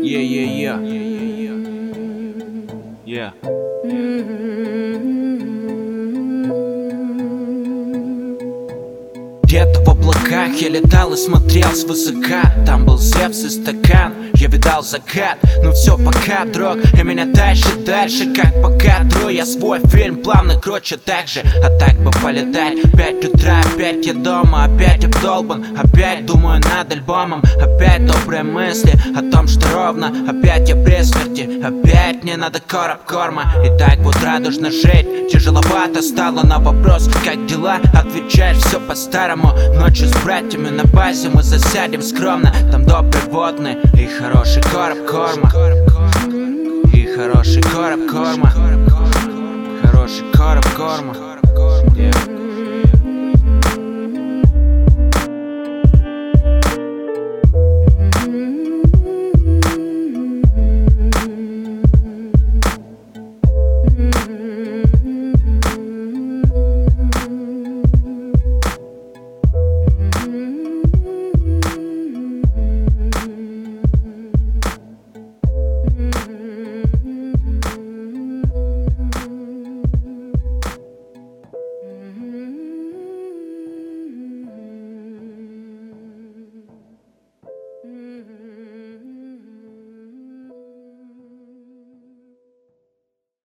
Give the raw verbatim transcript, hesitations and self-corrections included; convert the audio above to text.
Yeah, yeah, yeah. Yeah. Где-то в облаках я летал и смотрел свысока. Там был Зевс и стакан, я видал закат. Ну все, пока, друг, и меня тащит дальше, как по кадру. Я свой фильм плавно кручу так же. А так бы полетать. Пять утра, опять я дома, опять обдолбан. Опять думаю над альбомом. Опять добрые мысли о том, что ровно. Опять я при смерти, опять мне надо короб корма. И так вот радужно жить тяжеловато стало. На вопрос, как дела, отвечаешь все по-старому. Ночью с братьями на базе мы засядем скромно. Там добрый водный и хороший короб корма. И хороший короб корма. Хороший короб корма. Yeah.